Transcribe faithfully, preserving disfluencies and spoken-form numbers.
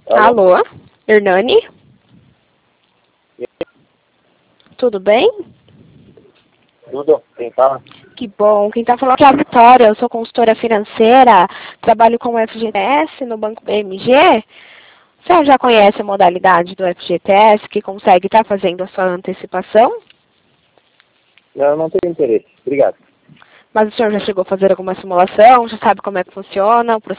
Alô, Alô? Hernani? Tudo bem? Tudo, quem fala? Que bom. Quem está falando aqui é a Vitória, eu sou consultora financeira, trabalho com o F G T S no Banco B M G. Você já conhece a modalidade do F G T S que consegue estar fazendo a sua antecipação? Não, não tenho interesse. Obrigado. Mas o senhor já chegou a fazer alguma simulação? Já sabe como é que funciona o processo?